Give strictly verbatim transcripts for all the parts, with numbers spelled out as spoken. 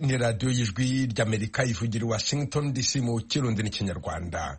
ni radiyo y'ijwi ry'Amerika ivugira i Washington D C mu Kirundi n'Ikinyarwanda.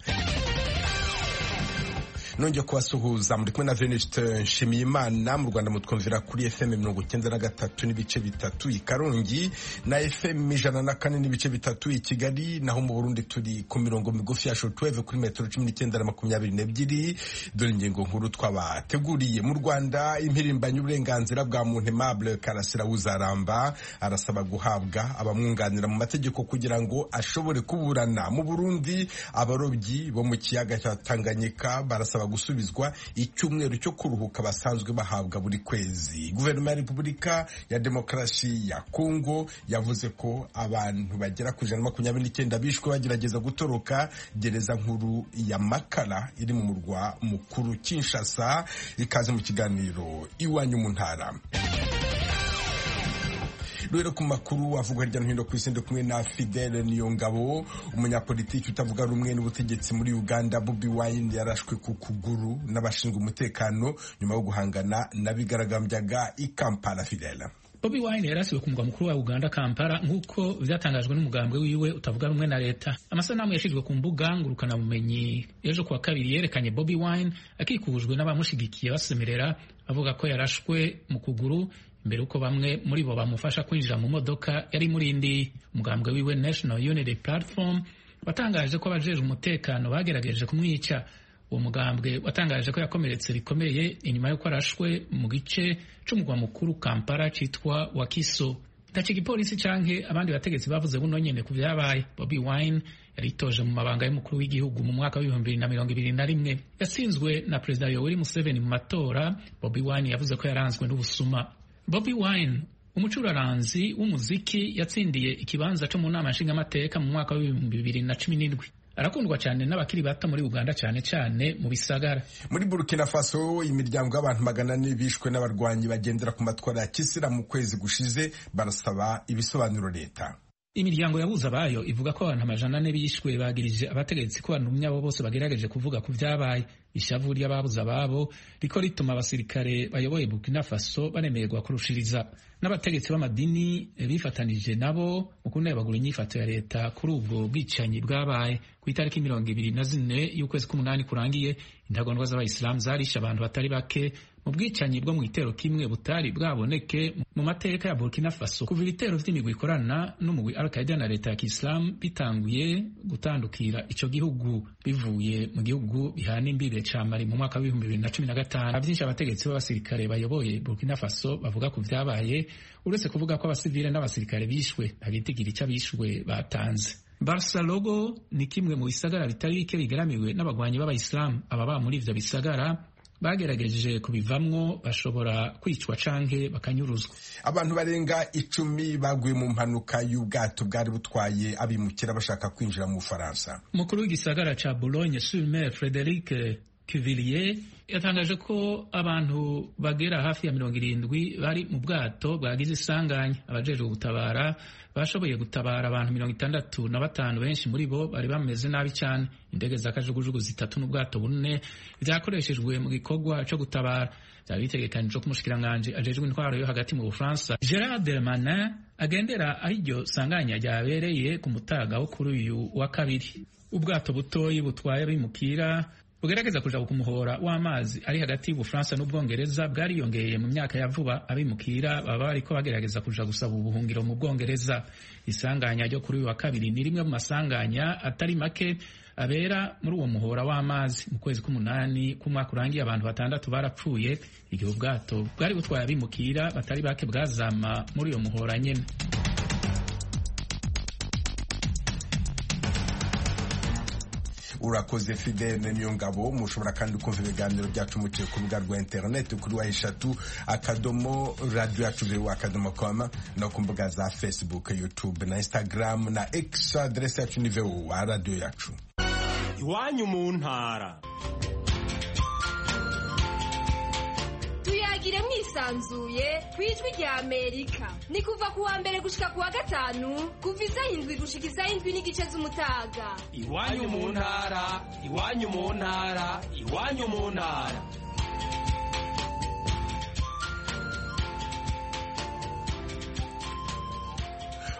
Nongeye kubasuhuza muri kumwe na Venuste Nshimiyimana. Mu Rwanda mutwumvira kuri F M mirongo icyenda na gatatu n'ibice bitatu i Karongi na F M ijana na kane n'ibice bitatu i Kigali, naho mu Burundi turi ku mirongo migufi ya shortwave kuri metero cumi n'icyenda na makumyabiri n'ebyiri. Dore ingingo nkuru twabateguriye. Mu Rwanda impirimbanyi uburenganzira bwa muntu Aimable Karasira Uzaramba arasaba guhabwa abamwunganira mu mategeko kugira ngo ashobore kuburana. Mu Burundi abarobyi bo mu kiyaga cya Tanganyika barasaba gusubizwa icyumweru cyo kuruhuka basanzwe bahabwa buri kwezi. Guverinoma ya Repubulika ya Demokarasi ya Kongo yavuze ko abantu bagera ku ijana na makumyabiri n'icyenda bishwe bagerageza gutoroka gereza nkuru ya Makala iri mu murwa mukuru Kinshasa. Ikaze mu kiganiro Iwanyu mu Ntara. Rero ku makuru avugwa hirya no hino ku isi ndi kumwe na Fidele Niyongabo. Umunyapolitiki utavuga rumwe n'ubutegetsi muri Uganda Bobi Wine yarashwe ku kuguru n'abashinzwe umutekano nyuma yo guhangana n'abigaragambyaga i Kampala. Fidele, Bobi Wine yarasiwe ku mugwa mukuru wa Uganda Kampala nk'uko byatangajwe n'umugambwe wiwe utavuga rumwe na leta. Amasanamu yashizwe ku mbuga ngurukana bumenyi ejo kuwa kabiri yerekanye Bobi Wine akikujwe n'abamushigikiye basemerera avuga ko yarashwe mu kuguru mbere uko bamwe muri bo bamufasha kwinjira mu modoka yari murindi. Umugambwe wiwe National Unity Platform watangaje ko abajeje umutekano bagerageje kumwica. Uwo mugambwe watangaje ko yakomeretse bikomeye inyuma y'uko arashwe mu gice c'umugwa mukuru Kampala citwa Wakiso. Ndaci igipolisi canke abandi bategetsi bavuze buno nyene ku vyabaye. Bobi Wine yaritoje mu mabanga y'umukuru w'igihugu mu mwaka w'ibihumbi bibiri na mirongo ibiri na rimwe. Yatsinzwe na Perezida Yoweri Museveni mu matora. Bobi Wine yavuze ko yaranzwe n'ubusuma. Bobi Wine, umucuraranzi w'umuziki, yatsindiye ikibanza cyo mu nama nshingamateka mu mwaka w'ibihumbi bibiri na cumi n'indwi. Arakundwa cyane n'abakiri bato muri Uganda, cyane cyane mu bisagara. Muri Burkina Faso imiryango y'abantu magana ane bishwe n'abarwanyi bagendera ku matwara ya Kisilamu mu kwezi gushize barasaba ibisobanuro leta. Imiryango yabuze abayo ivuga ko abantu amajana ane bishwe bagirije abategetsi ko abantu myabo bose bagerageje kuvuga ku vyabaye. Ishavu ry'ababuze ababo riko rituma abasirikare bayoboye Burkina Faso banemerwa kurushiriza. N'abategetsi b'amadini bifatanije nabo mu kunebagura inyifato ya leta kuri ubwo bwicanyi bwabaye. Ku itariki mirongo ibiri na zine y'ukwezi k'umunani kurangiye, intagondwa z'abayisilamu zarishe abantu batari bake mu bwicanyi bwo mu gitero kimwe butari bwaboneke mu mateka ya Burkina Faso kuva ibitero vy'imigwi ikorana n'umugwi Al-Qaeda na leta ya Kisilamu bitanguye gutandukira ico gihugu bivuye mu gihugu bihana imbibe ca Mali mu mwaka w'ibihumbi bibiri na cumi na gatanu. Avyinshi abategetsi b'abasirikare bayoboye Burkina Faso bavuga ku vyabaye, uretse kuvuga ko abasivile n'abasirikare bishwe ntagitigiri ico bishwe batanze. Barcelona ni kimwe mu bisagara bitari bike bigaramiwe n'abagwanyi b'abayisilamu. Ababa muri ivyo bisagara bagerageje kubivamwo bashobora kwicwa canke bakanyuruzwa. Abantu barenga icumi baguye mu mpanuka y'ubwato bwari butwaye abimukira bashaka kwinjira mu Faransa. Mukuru w'igisagara ca Boulogne-sur-Mer Frédéric Cuvillier yatangaje ko abantu bagera hafi ya mirongo irindwi bari mu bwato bwagize isanganya. Abajejwe gutabara bashoboye gutabara abantu mirongo itandatu na batanu, benshi muri bo bari bameze nabi cyane. Indege za kajugujugu zitatu n'ubwato bune vyakoreshejwe mu gikorwa co gutabara. Byari bitegekanijwe ko umushikiranganje ajejwe intwaro yo hagati mu Bufaransa Gerard Darmanin agendera aho iryo sanganya ryabereye ku mutaga wo kuri uyu wa kabiri. Ubwato butoyi butwaye abimukira bugerageza kuja ku muhora w'amazi ari hagati y'Ubufaransa n'Ubwongereza bwariyongeye mu myaka ya vuba. Abimukira baba bariko bagerageza kuja gusaba ubuhungiro mu Bwongereza. Isanganya ryo kuri uyu wa kabiri ni rimwe mu masanganya atari make abera muri uwo muhora w'amazi. Mu kwezi k'umunani k'umwaka urangiye abantu batandatu barapfuye igihe ubwato bwari butwaye abimukira batari bake bwazama muri uyo muhora nyene. Urakoze Fidele Niyongabo. Mushobora kandi kumva ibiganiro byacu muciye ku rubuga rwa internet kuri wa eshatu akadomo radio yacu vewa akadomo com no ku mbuga za Facebook, YouTube na Instagram na X. Adresse yacu ni vewa radio yacu. Iwanyu mu ntara. Tuyagire mwisanzuye kwijwi rya Amerika. Ni kuva kuwa mbere gushika kuwa gatanu kuva isaha indwi gushika isaha indwi n'igice z'umutaga. Iwanyu mu ntara, iwanyu mu ntara, iwanyu mu ntara.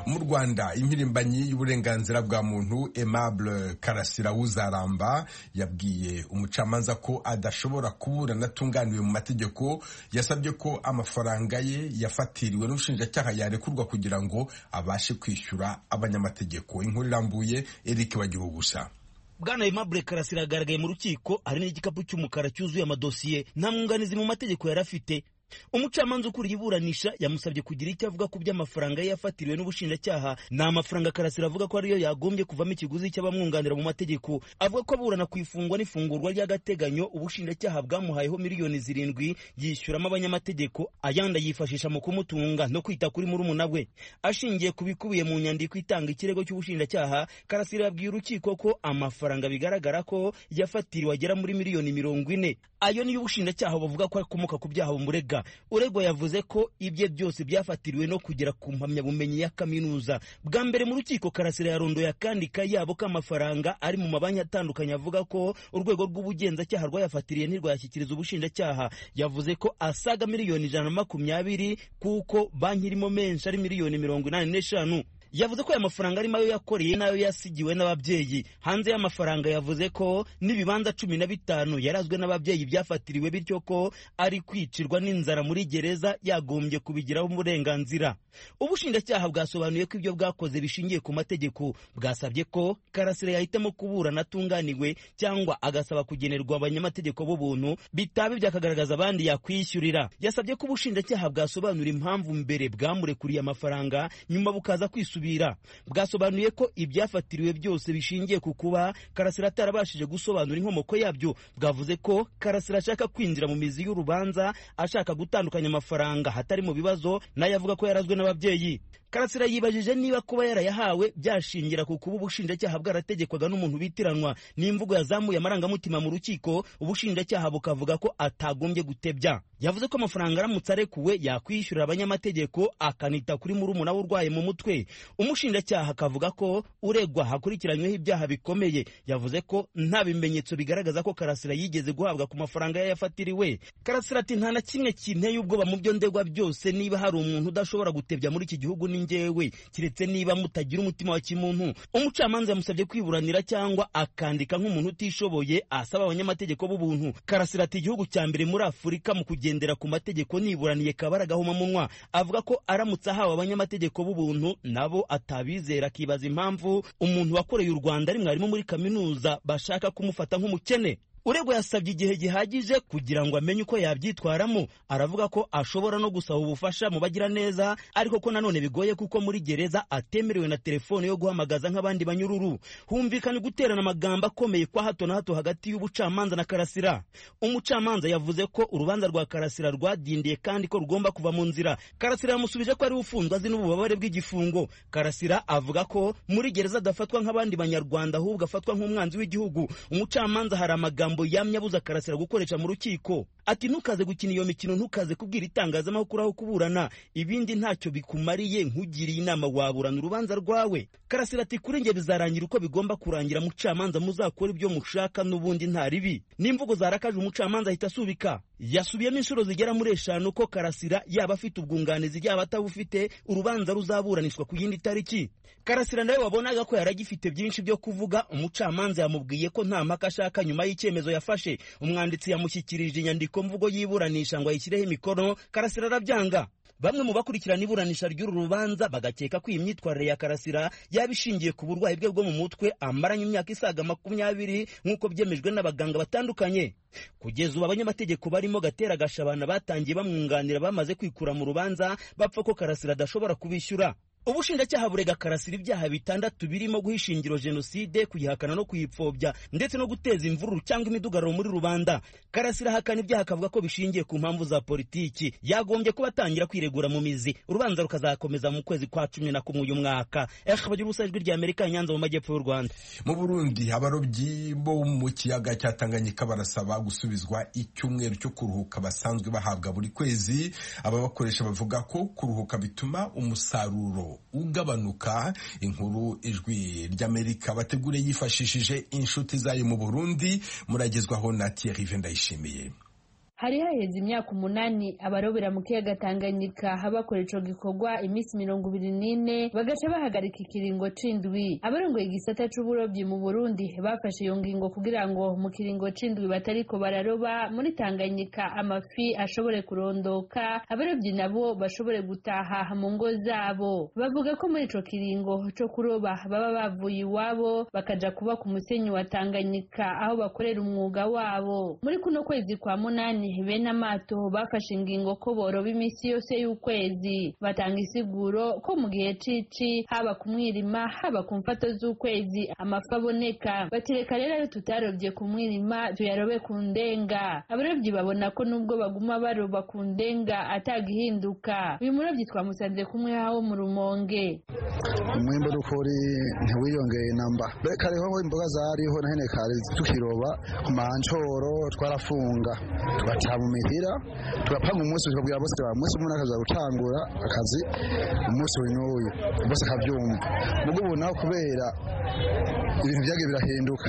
mu Rwanda impirimbanyi y'uburenganzira bwa muntu Aimable Karasira Uzaramba yabwiye umucamanza ko adashobora kuburana atunganiwe mu mategeko. Yasabye ko amafaranga ye yafatiriwe n'ubushinjacyaha yarekurwa kugira ngo abashe kwishyura abanyamategeko. Inkuru irambuye Eric Bagirugusa. Bwana Aimable Karasira agaragaye mu rukiko ari n'igikapu cy'umukara cyuzuye amadosiye nta mwunganizi mu mategeko yarafite. Umucamanza ukuriye iburanisha yamusabye kugira icyo avuga ku by'amafaranga yafatiriwe n'ubushinjacyaha. Ni amafaranga Karasira avuga ko ariyo yagombye kuvamo ikiguzi cy'abamwunganira mu mategeko. Avuga ko aburana ku ifungwa n'ifungurwa ry'agateganyo ubushinjacyaha bwamuhayeho miliyoni zirindwi yishyuramo abanyamategeko, ayandi yifashisha mu kumutunga no kwita kuri murumuna we. Ashingiye ku bikubiye mu nyandiko itanga ikirego cy'ubushinjacyaha, Karasira yabwiye urukiko ko amafaranga bigaragara ko yafatiriwe agera muri miliyoni mirongo ine. Ayo niyo ubushinjacyaha bavuga ko akomoka ku byaha bumurega. Uregwa yavuze ko ibye byose byafatiriwe no kugera ku mpamyabumenyi ya kaminuza. Bwa mbere mu rukiko Karasira yarondoye akandi kayabo k'amafaranga ari mu mabanki atandukanye avuga ko urwego rw'ubugenzacyaha rwayafatiriye ntirwayashyikiriza ubushinjacyaha. Yavuze ko asaga miliyoni ijana na makumyabiri kuko banki irimo menshi ari miliyoni mirongo inani n'eshanu. Yavuze ko aya mafaranga arimo ayo yakoreye n'ayo yasigiwe n'ababyeyi. Hanze y'amafaranga yavuze ko n'ibibanza cumi na bitanu yarazwe n'ababyeyi byafatiriwe, bityo ko ari kwicirwa n'inzara muri gereza yagombye kubigiraho uburenganzira. Ubushinjacyaha bwasobanuye ko ibyo bwakoze bishingiye ku mategeko. Bwasabye ko Karasira yahitamo kuburana atunganiwe cyangwa agasaba kugenerwa abanyamategeko b'ubuntu, bitaba byakagaragaza abandi yakwishyurira. Yasabye ko ubushinjacyaha bwasobanura impamvu mbere bwamurekuriye amafaranga nyuma bukaza kwisubira. Bwasobanuye ko ibyafatiriwe byose bishingiye ku kuba Karasira atarabashije gusobanura inkomoko yabyo. Bwavuze ko Karasira ashaka kwinjira mu mizi y'urubanza, ashaka gutandukanya amafaranga hatari mu bibazo, nayo avuga ko yarazwe n'ababyeyi. Karasira yibajije niba kuba yarayahawe byashingira ku kuba ubushinjacyaha bwarategekwaga n'umuntu bitiranwa. N'imvugo yazamuye amarangamutima mu rukiko, ubushinjacyaha bukavuga ko atagombye gutebya. Yavuze ko amafaranga aramutse arekuwe yakwishyurira abanyamategeko akanita kuri murumuna we urwaye mu mutwe. Umushinjacyaha akavuga ko uregwa hakurikiranyweho ibyaha bikomeye. Yavuze ko nta bimenyetso bigaragaza ko Karasira yigeze guhabwa ku mafaranga yayafatiriwe. Karasira ati nta na kimwe kinteye ubwoba mu byo ndegwa byose. Niba hari umuntu udashobora gutebya muri iki gihugu ni njyewe, kiretse niba mutagira umutima wa kimuntu. Umucamanza yamusabye kwiburanira cyangwa akandika nk'umuntu utishoboye asaba abanyamategeko b'ubuntu. Karasira ati igihugu cya mbere muri Afurika mu kugendera ku mategeko niburaniye kabaragahoma munwa. Avuga ko aramutse ahawe abanyamategeko b'ubuntu nabo atabizera, akibaza impamvu umuntu wakoreye u Rwanda ari mwarimu muri kaminuza bashaka kumufata nk'umukene. Uregwa yasabye igihe gihagije kugira ngo amenye uko yabyitwaramo. Aravuga ko ashobora no gusaba ubufasha mu bagira neza, ariko ko nanone bigoye kuko muri gereza atemerewe na telefone yo guhamagaza nk'abandi banyururu. Humvikana guterana amagambo akomeye kwa hato na hato hagati y'ubucamanza na Karasira. Umucamanza yavuze ko urubanza rwa Karasira rwadindiye kandi ko rugomba kuva mu nzira. Karasira yamusubije ko ari ufunzwe azi n'ububabare bw'igifungo. Karasira avuga ko muri gereza adafatwa nk'abandi banyarwanda ahubwo afatwa nk'umwanzi w'igihugu. Umucamanza hari amagambo yamye abuza Karasira gukoresha mu rukiko. Ati ntukaze gukina iyo mikino, ntukaze kubwira itangazamakuru aho kuburana, ibindi ntacyo bikumariye, nkugiriye inama waburana urubanza rwawe. Karasira ati kuri nge bizarangira uko bigomba kurangira, mucamanza muzakora ibyo mushaka n'ubundi nta ribi. N'imvugo zarakaje umucamanza ahita asubika. Yasubiyemo inshuro zigera muri eshanu ko Karasira yaba afite ubwunganizi yaba atabufite, urubanza ruzaburanishwa ku yindi tariki. Karasira nawe wabonaga ko yaragifite byinshi byo kuvuga. Umucamanza yamubwiye ko nta mpaka ashaka nyuma y'icyemezo yafashe. Umwanditsi yamushyikirije inyandiko mvugo y'iburanisha ngo ayishyireho imikono. Karasira arabyanga. Bamwe mu bakurikirana iburanisha ry'uru rubanza bagakeka ko iyi myitwarire ya Karasira yabishingiye ku burwayi bwe bwo mu mutwe amaranye imyaka isaga makumyabiri nk'uko byemejwe n'abaganga batandukanye. Kugeza ubu abanyamategeko barimo Gatera Gashabana batangiye bamwunganira bamaze kwikura mu rubanza bapfa ko Karasira adashobora kubishyura. Ubushinjacyaha burega Karasira ibyaha bitandatu birimo guhisha ingiro jenoside, kuyihakana no kuyipfobya, ndetse no guteza imvururu cyangwa imidugararo muri rubanda. Karasira ahakana ibyaha akavuga ko bishingiye ku mpamvu za politiki. Yagombye kuba atangira kwiregura mu mizi. Urubanza rukazakomeza mu kwezi kwa cumi na kumwe uyu mwaka. Bagira ubusa ijwi rya Amerika, Nyanza mu majyepfo y'u Rwanda. Mu Burundi abarobyi bo mu kiyaga cya Tanganyika barasaba gusubizwa icyumweru cyo kuruhuka basanzwe bahabwa buri kwezi. Ababakoresha bavuga ko kuruhuka bituma umusaruro ugabanuka. Inkuru ijwi ry'Amerika bategure yifashishije inshuti zayo mu Burundi, muragezwaho na Thierry Vendayishimiye. hari haheze imyaka umunani abarobera mu kiyaga Tanganyika bakora ico gikorwa iminsi mirongo ibiri n'ine bagaca bahagarika ikiringo c'indwi. Abarongoye igisata c'uburobyi mu Burundi bafashe iyo ngingo kugira ngo mu kiringo c'indwi batariko bararoba muri Tanganyika amafi ashobore kurondoka, abarobyi nabo bashobore gutaha mu ngo zabo. Bavuga ko muri ico kiringo co kuroba baba bavuye iwabo bakaja kuba ku musenyi wa Tanganyika aho bakorera umwuga wabo. Muri kuno kwezi kwa munani bene amato bafashe ingingo ko boroba imisi yose y'ukwezi. Batanga isiguro ko mu gihe cici haba kumwirima haba ku mfato z'ukwezi amafi aboneka. Batireka rero tutarobye ku mwirima tuyarobe ku ndenga. Abarobyi babona ko nubwo baguma baroba ku ndenga atagihinduka. Uyu murobyi twamusanze kumwe hawo mu Rumonge. Umwimbo dukuri ntiwiyongeye namba. Reka rero imboga zariho na hene kare tukiroba ku mancoro twarafunga tugataha mu mihira tugapanga umunsi tukabwira bose ba umunsi umuntu akaza gutangura akazi umunsi w'uyu bose akavyumva. Mugo ubu naho kubera ibintu byagiye birahinduka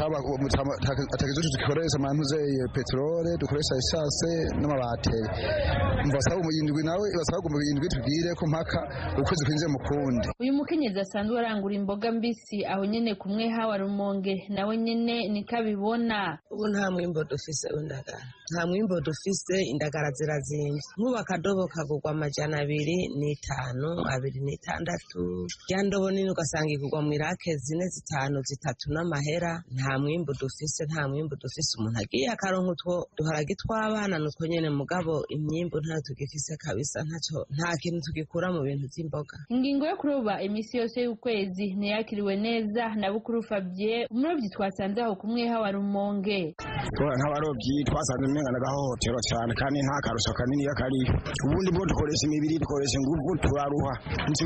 atakizo dukoresha amantuze petrole dukoresha essence n'amabateri mbasaba umuyindwi nawe basaba umuyindwi tubwire ko mpaka ukwezi kwinze mu kundi. Uyu mukenyezi asanzwe arangura imboga mbisi aho nyene kumwe hawa Rumonge nawe nyene nikabibona. Ubu nta mwimbo dufise w'indagara, nta mwimbo dufise, indagara zirazimvye. Nkuba akadobo kagurwa amajana abiri n'itanu abiri n'itandatu, ya ndobo nini ugasanga igurwa mu irake zine zitanu zitatu n'amahera. Nta mwimbo dufise, nta mwimbo dufise. Umuntu agiye akaronka utwo duharagi tw'abana nuko nyene mugabo imyimbo nta tugifise kabisa, ntaco nta kintu tugikura mu bintu vy'imboga. Ingingo yo kuroba imisi yose y'ukwezi ntiyakiriwe neza na Bukuru Fabien, umurobyi twasanze aho kumwe hawa Rumonge. Nk'abarobyi twasanze umenga n'agahohotero cyane kandi nta karusho kanini yakari. Ubundi bwo dukoresha imibiri dukoresha ingufu turaruha.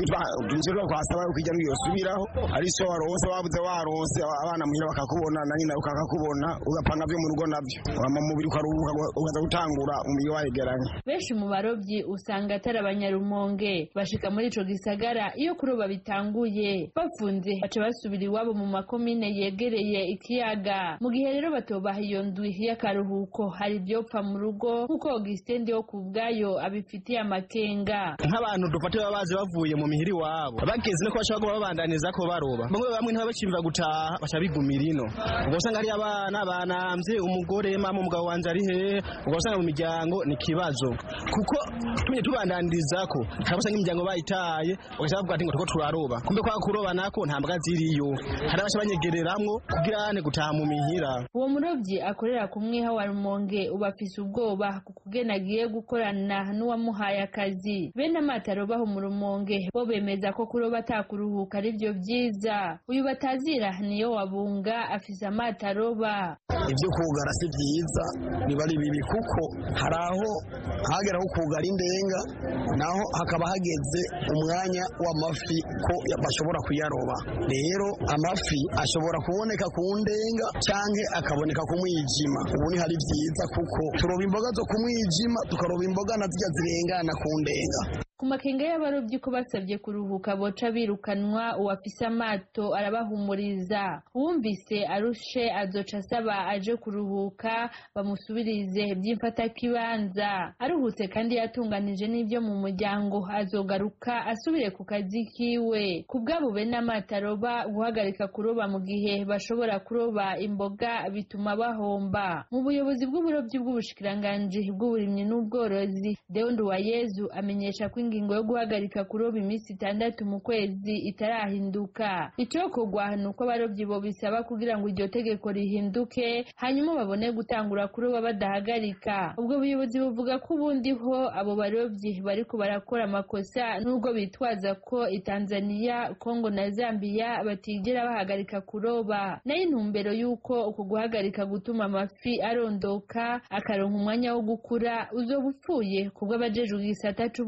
Nziko kwasaba ukijya ngiyo subiraho ari so waronse wabuze waronse abana muhira bakakubona na nyina ukakakubona ugapanga byo mu rugo nabyo. Wama mubiri ukaruhuka ukaza gutangura umubiri wayegeranye. Benshi mu barobyi usanga atari abanyarumonge bashika muri ico gisagara iyo kuroba bitanguye bafunze baca basubira iwabo mu makomine yegereye ikiyaga. Mu gihe rero batobaha iyo ndwi y'akaruhuko hari ivyopfa mu rugo kuko Augustin yo kubwayo abifitiye amakenga. Nk'abantu dufate babaze bavuye mu mihiri wabo bageze no kwashaka ko babandaniza ko baroba bamwe bamwe ntibabakimva gutaha bacha bigumira ino ubwo usanga ari abana banamvye umugore mama umugabo wanje ari he ubwo usanga mu miryango ni kibazo kuko tumye tubandaniriza ko kabasanga imiryango bayitaye bagashaka kuvuga ati ngo tuko turaroba kumbe kwa kuroba nako nta mbwa ziriyo hari abasha banyegereramwo kugira ane gutaha mu mihira. Uwo murobyi akorera kumwe hawa Rumonge ubafise ubwoba kukugena agiye gukorana n'uwamuhaye akazi. Bene amataro baho mu Rumonge bo bemeza ko kuroba atakuruhuka ari byo byiza. Uyu batazira niyo wabunga afise amataroba. Ibyo kugara si byiza niba ari bibi kuko haraho hagera ho kugara indenga naho hakaba hageze umwanya w'amafi ko bashobora kuyaroba. Rero amafi ashobora kuboneka ku ndenga canke akaboneka ku mwijima. Ubu ni hari byiza kuko turoba imboga zo ku mwijima tukaroba imboga na zijya zirengana ku ndenga. Ku makenga y'abarobyi ko basabye kuruhuka boca birukanwa uwafise amato arabahumuriza. Uwumvise arushe azoca asaba aje kuruhuka bamusubirize by'imfata kibanza. Aruhutse kandi yatunganije n'ibyo mu muryango azogaruka asubire ku kazi kiwe. Kubwabo bene amataroba guhagarika kuroba mu gihe bashobora kuroba imboga bituma bahomba. Mu buyobozi bw'uburobyi bw'ubushikiranganji bw'uburimyi n'ubworozi Deo Nduwayezu amenyesha ko ingingo yo guhagarika kuroba iminsi itandatu mu kwezi itarahinduka. Icyokorwa nuko abarobyi bo bisaba kugira ngo iryo tegeko rihinduke hanyuma babone gutangura kuroba badahagarika. Ubwo buyobozi buvuga ko ubundi ho abo barobyi bariko barakora amakosa nubwo bitwaza ko Tanzania, Kongo na Zambia batigera bahagarika kuroba. Nayo intumbero yuko uko guhagarika gutuma amafi arondoka akaronka umwanya wo gukura uzobupfuye kubwo abajejwe igisata c'uburobyi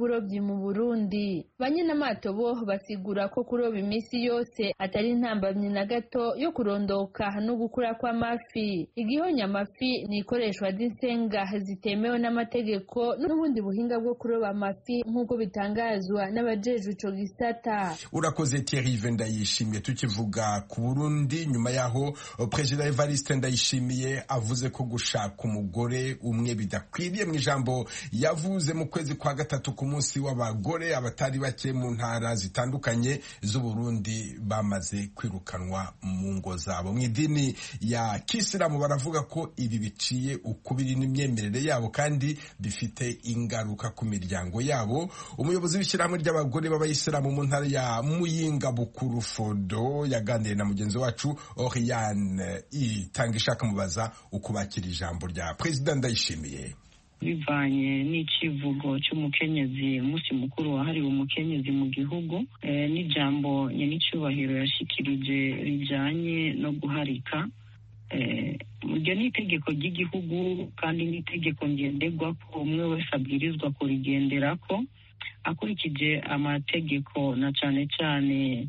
mu Burundi. Banyenamato bo basigura ko kuroba iminsi yose atari intambamyi na gato yo kurondoka no gukura kw'amafi. Igihonya amafi ni ikoreshwa ry'insenga zitemewe n'amategeko n'ubundi buhinga bwo kuroba amafi nk'uko bitangazwa n'abajejwe ico gisata. Urakoze Thierry Vendayishimiye. Tukivuga ku Burundi, nyuma yaho Perezida Evariste Ndayishimiye avuze ko gushaka umugore umwe bidakwiriye mu ijambo yavuze mu kwezi kwa gatatu ku munsi w'abagore, abatari bake mu ntara zitandukanye z'u Burundi bamaze kwirukanwa mu ngo zabo. Mu idini ya Kisilamu baravuga ko ibi biciye ukubiri n'imyemerere yabo kandi bifite ingaruka ku miryango yabo. Umuyobozi w'ishyirahamwe ry'abagore b'abayisilamu mu ntara ya Muyinga Bukuru Fodo yaganiriye na mugenzi wacu Oriane itanga ishaka mubaza uko bakira ijambo rya Perezida Ndayishimiye. Bivanye n'icivugo cy'umukenyezi, umunsi mukuru wahariwe umukenyezi mu gihugu, e, n'ijambo nyenicubahiro yashikirije rijanye no guharika. Iryo ni itegeko ry'igihugu kandi n'itegeko ngenderwa ko umwe wese abwirizwa kurigenderako akurikije amategeko na cane cane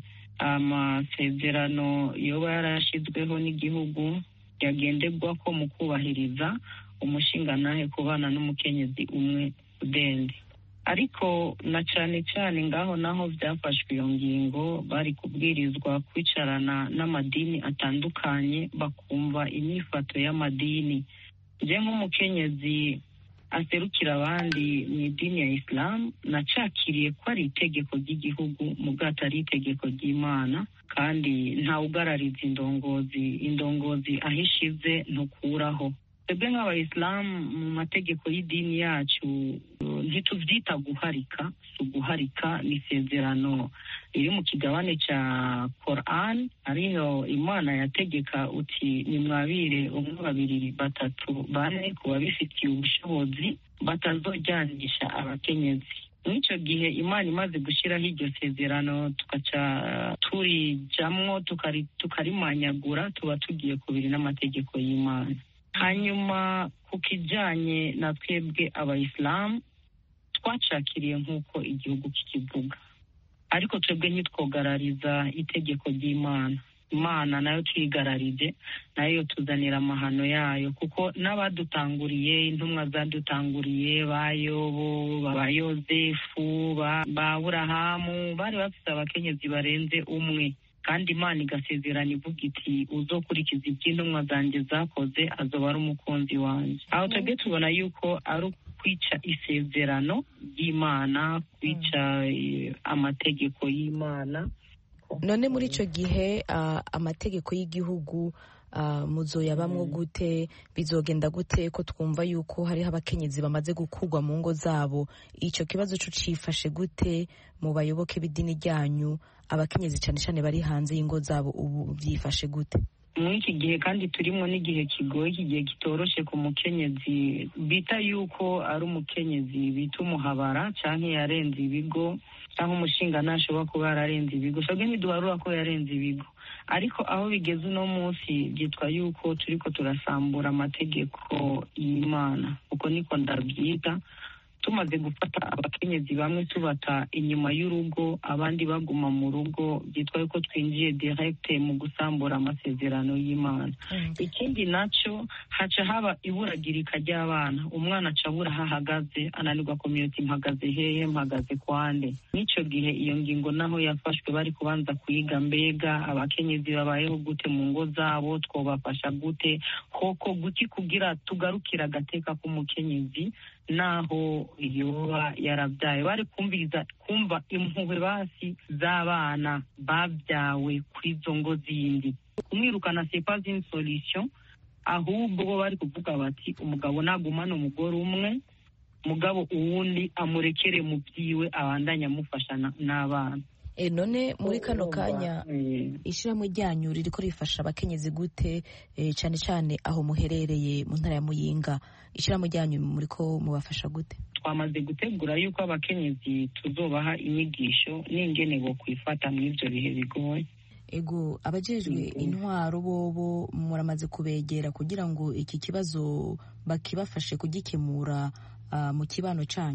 amasezerano yoba yarashizweho n'igihugu yagenderwa ko mu kubahiriza umushingantahe kubana n'umukenyezi umwe udende. Ariko na cane cane ngaho naho vyafashwe iyo ngingo bari kubwirizwa kwicarana n'amadini atandukanye bakumva inyifato y'amadini. Je nk'umukenyezi aserukira abandi mu idini ya Islam nacakiriye ko ari itegeko ry'igihugu muga atari itegeko ry'Imana, kandi ntawugarariza indongozi indongozi ahishize ntukuraho. Twebwe nk'abayisilamu mu mategeko y'idini yacu ntituvyita guharika, si uguharika, ni isezerano riri mu kigabane ca Quran, ariho Imana yategeka uti nimwabire umwe babiri batatu bane kuba bifitiye ubushobozi batazojyanisha abakenyezi. Mw'ico gihe Imana imaze gushiraho iryo sezerano tukaca turijamwo tukarimanyagura, tuba tugiye kubiri n'amategeko y'Imana. Hanyuma ku kijanye na twebwe abayisilamu twacakiriye nk'uko igihugu kikivuga, ariko twebwe ntitwogarariza itegeko ry'Imana. Imana nayo twigararije, nayo tuzanira amahano yayo, kuko n'abadutanguriye, intumwa zadutanguriye, ba Yobu, ba Yozefu, ba Aburahamu, bari bafite abakenyezi barenze umwe, kandi Imana igasezerana ivuga iti uzokurikiza iby'intumwa zanjye zakoze azoba ari umukunzi wanjye. Aho twebwe tubona yuko ari kwica isezerano ry'Imana, kwica amategeko y'Imana. None muri ico gihe uh, amategeko y'igihugu uh, muzoyabamwo gute? Bizogenda gute ko twumva yuko hariho abakenyezi bamaze gukurwa mu ngo zabo? Ico kibazo co cifashe gute mu bayoboke b'idini ryanyu? Abakenyezi cyane cyane bari hanze y'ingo zabo ubu byifashe gute? Muri iki gihe kandi turimo n'igihe kigoye, igihe kitoroshe ku mukenyezi bita yuko ari umukenyezi bita umuhabara canke yarenze ibigo, cyangwa umushinga ntashobora kuba yararenze ibigo. Twebwe ntiduharura ko yarenze ibigo, ariko aho bigeze uno munsi byitwa yuko turiko turasambura amategeko y'Imana, uko niko ndabyita. Tumaze gufata abakenyezi bamwe tubata inyuma y'urugo, abandi baguma mu rugo, byitwa yuko twinjiye direct mu gusambura amasezerano y'Imana. Mm. Ikindi naco haca haba iburagirika ry'abana, umwana aca abura aho ahagaze, ananirwa community, mpagaze hehe, mpagaze kwande. N'ico gihe iyo ngingo naho yafashwe bari kubanza kuyiga, mbega abakenyezi babayeho gute mu ngo zabo, twobafasha gute, koko guti kugira tugarukira agateka k'umukenyezi naho yoba yarabyaye. Bari kumviriza kumva impuhwe basi z'abana babyawe kuri izo ngo zindi. Kumwirukana c'est pas une solution, ahubwo bo bari kuvuga bati umugabo nagumana umugore umwe, mugabo uwundi amurekere mu byiwe abandanya amufasha n'abana. E none muri kano kanya ishyirahamwe ryanyu ririko rifasha abakenyezi gute, e, cyane cyane aho muherereye mu ntara ya Muyinga? Ishyirahamwe ryanyu muriko mubafasha gute? Twamaze gutegura yuko abakenyezi tuzobaha inyigisho n'ingene bo kwifata mu ivyo bihe bigoye. Ego abajejwe intwaro bobo muramaze kubegera kugira ngo iki kibazo bakibafashe kugikemura uh, mu kibano canyu?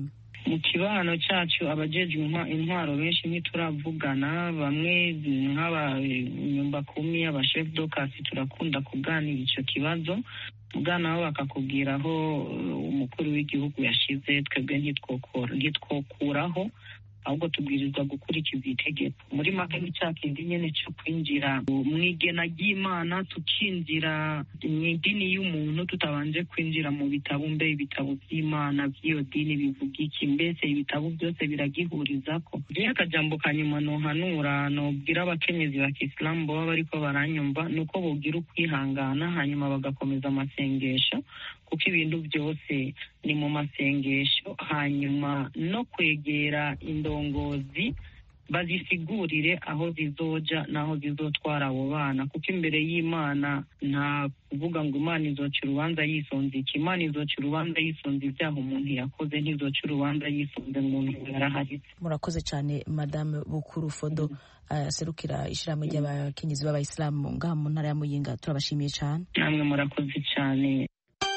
mu kibano cyacu abajejwe intwaro benshi ntituravugana, bamwe nk'abanyumba kumi abashef dokasi turakunda kuganira icyo kibazo, bwana nabo bakakubwira aho umukuru w'igihugu yashize, twebwe ntitwokuraho ahubwo tubwirizwa gukurikiza itegeko. Muri make ni cya kindi nyene cyo kwinjira mu igena ry'Imana, tukinjira mu idini y'umuntu tutabanje kwinjira mu bitabo, mbe ibitabo by'Imana by'iyo dini bivuga iki, mbese ibitabo byose biragihurizako. Rero akajambo kanyuma nohanura nobwira abakenyezi ba Kisilamu baba bariko baranyumva nuko bogira ukwihangana, hanyuma bagakomeza amasengesho, kuko ibintu byose ni mu masengesho, hanyuma no kwegera indongozi bazisigurire aho zizoja n'aho zizotwara abo bana, kuko imbere y'Imana nta kuvuga ngo Imana izoca urubanza yisonze iki. Imana izoca urubanza yisonze ibyaha umuntu yakoze, ntizoca urubanza yisonze umuntu yaraharitse. Murakoze cyane Madame Bukuru Fodo, aserukira uh, ishyirahamwe ry'abakenyezi b'Abayisilamu ngaha mu ntara ya Muyinga. Turabashimiye cyane. Namwe murakoze cyane.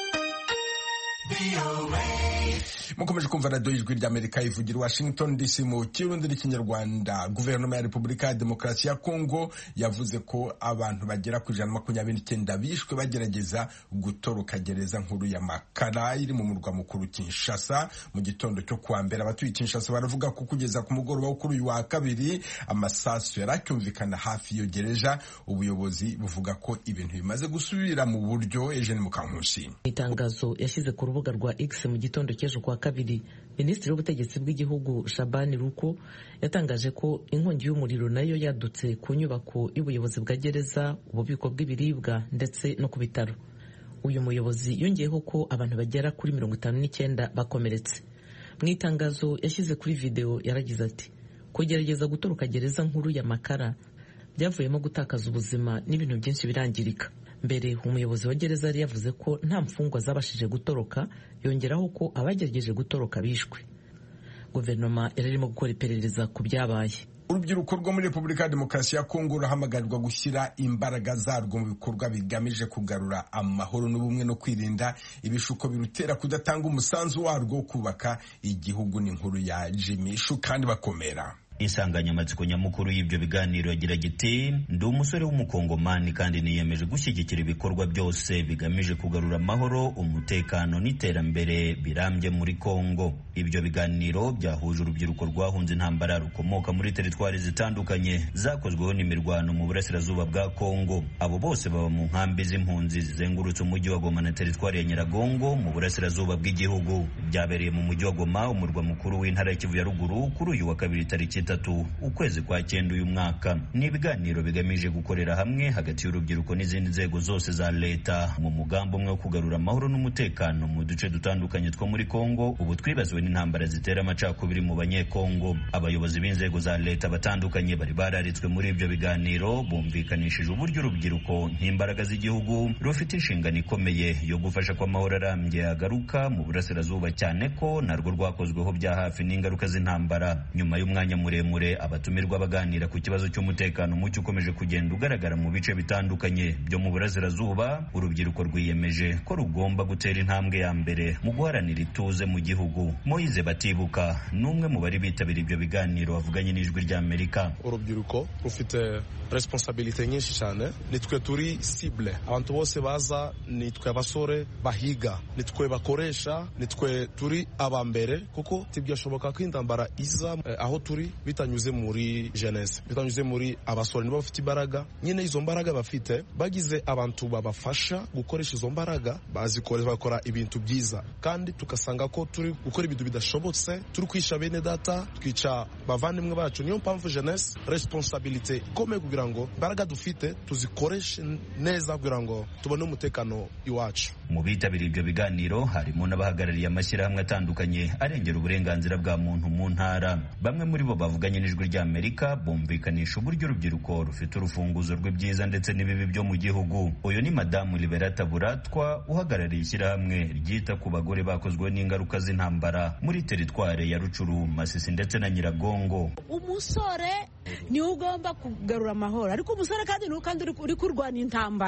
mukomeje kumva radiyo y'ijwi ry'Amerika ivugira i Washington D C mu kirundi n'ikinyarwanda. Guverinoma ya Repubulika ya Demokarasi ya Kongo yavuze ko abantu bagera ku ijana makumyabiri n'icyenda bishwe bagerageza gutoroka gereza nkuru ya Makala iri mu murwa mukuru Kinshasa mu gitondo cyo kuwa mbere. Abatuye Kinshasa baravuga ko kugeza ku mugoroba wo kuri uyu wa kabiri amasasu yaracyumvikana hafi iyo gereza. Ubuyobozi buvuga ko ibintu bimaze gusubira mu buryo. Eugene Mukankusi itangazo yashyize ku rubuga rwa X mu gitondo cy'ejo kwa kabiri, Minisitiri w'ubutegetsi bw'igihugu Shabani Ruko yatangaje ko inkongi y'umuriro nayo yadutse ku nyubako y'ubuyobozi bwa gereza, ububiko bw'ibiribwa ndetse no ku bitaro. Uyu muyobozi yongeyeho ko abantu bagera kuri mirongo itanu n'icyenda bakomeretse. Mu itangazo yashyize kuri video yaragize ati kugerageza gutoroka gereza nkuru ya Makala byavuyemo gutakaza ubuzima n'ibintu byinshi birangirika. Mbere umuyobozi wa gereza yari yavuze ko nta mfungwa zabashije gutoroka, yongeraho ko abagerageje gutoroka bishwe. Guverinoma irarimo gukora iperereza ku byabaye. Urubyiruko rwo muri Repubulika ya Demokarasi ya Kongo ruhamagarirwa gushyira imbaraga zarwo mu bikorwa bigamije kugarura amahoro n'ubumwe no kwirinda ibishuko birutera kudatanga umusanzu warwo wo kubaka igihugu. N'inkuru ya Jimmy Shu kandi bakomera. Insanganyamatsiko nyamukuru y'ibyo biganiro yagira giti ndi umusore w'umukongomani kandi niyemeje gushyigikira ibikorwa byose bigamije kugarura amahoro, umutekano n'iterambere birambye muri Kongo. Ibyo biganiro byahuje urubyiruko rwahunze intambara rukomoka muri teritwari zitandukanye zakozweho n'imirwano mu burasirazuba bwa Kongo. Abo bose baba mu nkambi z'impunzi zizengurutse umujyi wa Goma na teritwari ya Nyiragongo mu burasirazuba bw'igihugu. Byabereye mu mujyi wa Goma, umurwa mukuru w'intara ya Kivu ya ruguru, kuri uyu wa kabiri tariki tatu ukwezi kwa cyenda uyu mwaka. Ni ibiganiro bigamije gukorera hamwe hagati y'urubyiruko n'izindi nzego zose za leta mu mugambi umwe wo kugarura amahoro n'umutekano mu duce dutandukanye two muri Kongo ubu twibaziwe n'intambara zitera amacakubiri mu banyekongo. Abayobozi b'inzego za leta batandukanye bari bararitswe muri ibyo biganiro bumvikanishije uburyo urubyiruko nk'imbaraga z'igihugu rufite inshingano ikomeye yo gufasha ko amahoro arambye agaruka mu burasirazuba, cyane ko narwo rwakozweho bya hafi n'ingaruka z'intambara. Nyuma y'umwanya muremure abatumirwa baganira ku kibazo cy'umutekano mucyo ukomeje kugenda ugaragara mu bice bitandukanye byo mu burasirazuba, urubyiruko rwiyemeje ko rugomba gutera intambwe ya mbere mu guharanira ituze mu gihugu. Moise Batibuka n'umwe mu bari bitabira ibyo biganiro bavuganye n'ijwi ry'Amerika. Urubyiruko rufite responsabilité nyinshi cyane, nitwe turi cible, abantu bose baza nitwe abasore bahiga, nitwe bakoresha, nitwe turi abambere, kuko tibyashoboka ko intambara iza eh, aho turi bitanyuze muri jeunesse, bitanyuze muri abasore nibo bafite imbaraga. Nyine izo mbaraga bafite bagize abantu babafasha gukoresha izo mbaraga, bazikoresha bakora ibintu byiza, kandi tukasanga ko turi gukora ibintu bidashobotse, turi kwisha bene data, twica bavandimwe bacu. Niyo mpamvu jeunesse responsabilité ikomeye kugira ngo imbaraga dufite tuzikoreshe neza kugira ngo tubone umutekano iwacu. Mu bitabiriye ibyo biganiro harimo n'abahagarariye amashyirahamwe atandukanye arengera uburenganzira bwa muntu mu ntara. Bamwe muri bo bavuganye n'ijwi ry'Amerika bumvikanisha uburyo urubyiruko rufite urufunguzo rw'ibyiza ndetse n'ibibi byo mu gihugu. Uyu ni Madamu Liberata Buratwa uhagarariye ishyirahamwe ryita ku bagore bakozwe n'ingaruka z'intambara muri teritware ya Rucuru, Masisi ndetse na Nyiragongo. Umusore ni ugomba kugarura amahoro, ariko umusore kandi nuko kandi uri kurwana intambara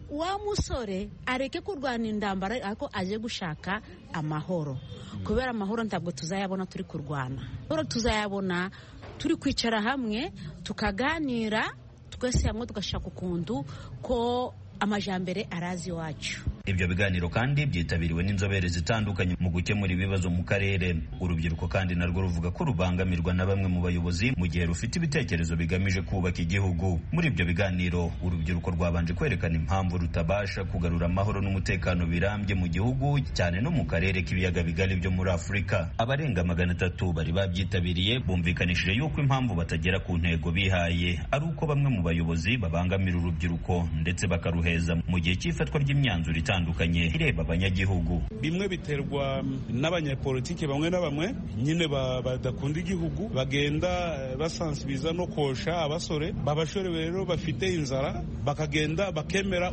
wa musore areke kurwana indambara ariko aje gushaka amahoro kubera amahoro ntabwo tuzayabona turi kurwana ahoro tuzayabona turi kwicara hamwe tukaganira twese hamwe tugashaka ukuntu ko amajambere arazi wacu. Ibyo biganiro kandi byitabiriwe n'inzobere zitandukanye mu gukemura ibibazo mu karere. Urubyiruko kandi narwo ruvuga ko rubangamirwa na bamwe mu bayobozi mu gihe rufite ibitekerezo bigamije kubaka igihugu. Muri ibyo biganiro urubyiruko rwabanje kwerekana impamvu rutabasha kugarura amahoro n'umutekano birambye mu gihugu cyane no mu karere k'ibiyaga bigari byo muri Afurika. Abarenga magana atatu bari babyitabiriye bumvikanishije yuko impamvu batagera ku ntego bihaye ari uko bamwe mu bayobozi babangamira urubyiruko ndetse bakaruheza mu gihe cy'ifatwa ry'imyanzuro itandukanye ireba abanyagihugu. Bimwe biterwa n'abanyapolitike bamwe na bamwe nyine badakunda igihugu bagenda basansibiza no kosha abasore babashore rero bafite inzara bakagenda bakemera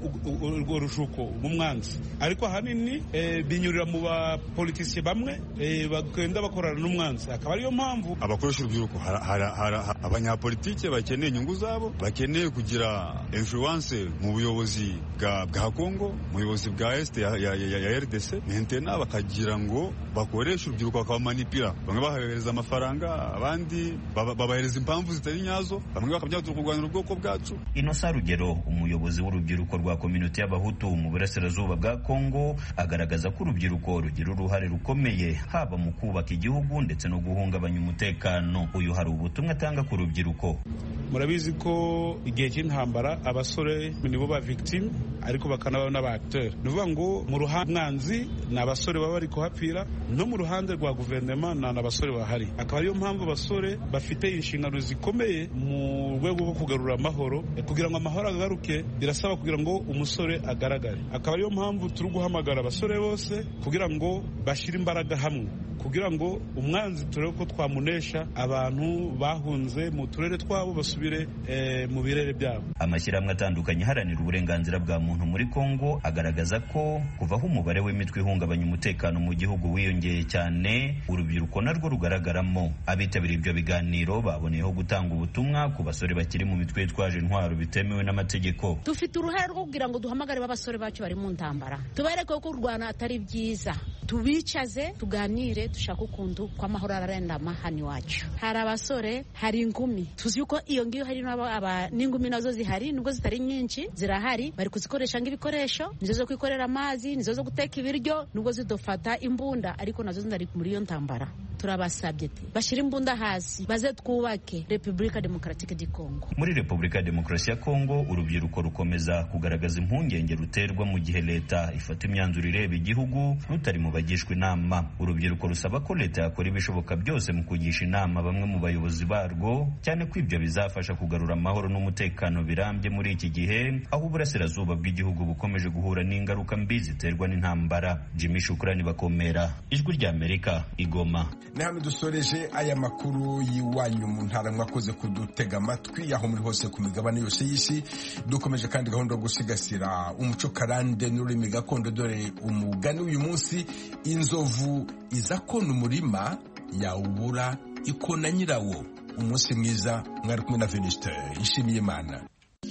urwo rushuko umwanzi, ariko ahanini e, binyurira mu bapolitisiye bamwe e, bagenda bakorana n'umwanzi. Akaba ariyo mpamvu abakoresha urubyiruko abanyapolitike bakeneye inyungu zabo, bakeneye kugira influence mu buyobozi bwa bwa Kongo, mu buyobozi bwa Est ya, ya, ya, ya R D C mentena bakagira ngo bakoresha urubyiruko bakabamanipira, bamwe bahereza amafaranga abandi babahereza impamvu zitari nyazo, bamwe bakabyatura kurwanira ubwoko bwacu. Inosa Rugero, umuyobozi w'urubyiruko rwa community y'abahutu mu burasirazuba bwa Kongo, agaragaza ko urubyiruko rugira uruhare rukomeye haba mu kubaka igihugu ndetse no guhungabanya umutekano. Uyu hari ubutumwa atanga ku rubyiruko. Murabizi ko igihe cy'intambara abasore nibo ba victime ariko bakanaba n'abacteur. Nuvuga ngo mu ruhande mwanzi na abasore baba bari kuhapira, no mu ruhande rwa guverinoma na abasore bahari. Akaba ariyo mpamvu abasore bafite inshingano zikomeye mu rwego rwo kugarura amahoro. Kugira ngo amahoro agaruke birasaba kugira ngo umusore agaragare. Akaba ariyo mpamvu turi guhamagara abasore bose kugira ngo bashire imbaraga hamwe, kugira ngo umwanzi turebe ko twamunesha, abantu bahunze mu turere twabo basubire eh, mu birere byabo. Amashyirahamwe atandukanye haranira uburenganzira bwa muntu muri Kongo agaragaza ko kuvaho umubare w'imitwe ihungabanya umutekano mu gihugu wiyongeye cyane, urubyiruko narwo rugaragaramo. Abitabiriye ibyo biganiro baboneyeho gutanga ubutumwa ku basore bakiri mu mitwe yitwaje intwaro bitemewe n'amategeko. Dufite uruhare rwo kugira ngo duhamagare babasore bacu bari mu ntambara, tubereke ko kurwana atari byiza, tubicaze tuganire dushaka ukuntu kwa mahoro ararendama hani wacu. Hari abasore, hari ingumi, tuzi yuko iyo ngiyo hari n'aba n'ingumi nazo zihari, nubwo zitari nyinshi zirahari, bari kuzikoresha ng'ibikoresho, nizo zo kwikorera amazi, nizo zo guteka ibiryo, nubwo zidofata imbunda, ariko nazo zindari muri iyo ntambara. Turabasabye ati bashira imbunda hasi, baze twubake Republika Demokratike di Kongo. Muri Republika ya Demokarasi ya Kongo urubyiruko rukomeza kugaragaza impungenge ruterwa mu gihe leta ifata imyanzuro ireba igihugu rutari mu bagishwa inama. Urubyiruko rusaba ko leta yakora ibishoboka byose mu kugisha inama bamwe mu bayobozi barwo, cyane ko ibyo bizafasha kugarura amahoro n'umutekano birambye muri iki gihe aho uburasirazuba bw'igihugu bukomeje guhura n'ingaruka mbi ziterwa n'intambara. Jimmy Shukrani Bakomera, Ijwi rya Amerika, Igoma. Ni hano dusoreje aya makuru y'iwanyu mu ntara, mwakoze kudutega amatwi aho muri hose ku migabane yose y'isi. Dukomeje kandi gahunda yo gusigasira umuco karande n'ururimi gakondo, dore umugani uyu munsi: inzovu iza kona umurima yawubura ikona nyirawo. Umunsi mwiza, mwari kumwe na Venuste Nshimiyimana.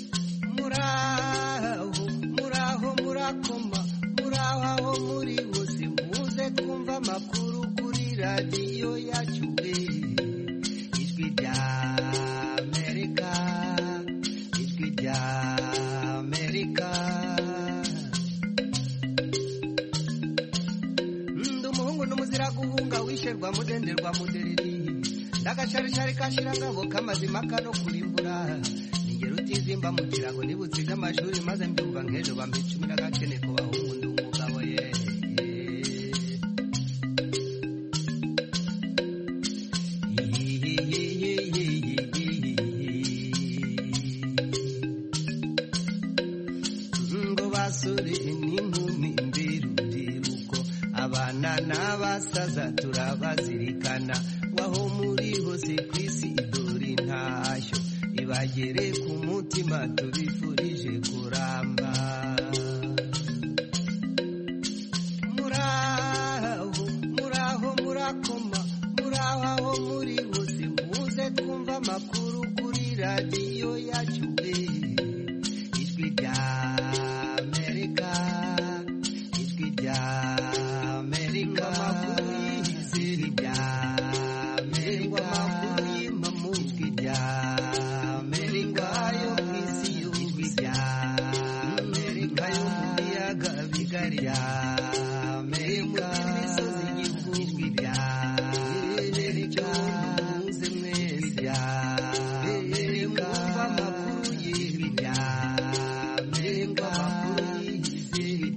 Muraho muraho murakoma, muraho aho muri bose muze twumva amakuru kuri radiyo yacu, Ijwi rya Amerika, Ijwi rya Amerika. Ndi umuhungu n'umuzira guhunga wisherwa mudenderwa mudereri, ndagacaricari kashira ngabo kamazima kano kurimbura, ningero utizimba mu kirago nibutsiga amashuri maze mbyumva nk'ejo bambicumira gakene ko bahungu ndi umugabo ye. Basore n'inkumi mbirubyiruko, abana n'abasaza turabazirikana, waho muri hose ku isi dore intashyo ibagere ku mutima, tubifurije kuramba. Muraho muraho murakoma, muraho aho muri hose muze twumva amakuru kuri radiyo yacu, Ijwi rya rya Amerika amakuru y'isi rya Amerika amakuru y'impamu rya Amerika yo kwisi yo rya Amerika yo mu biyaga bigari rya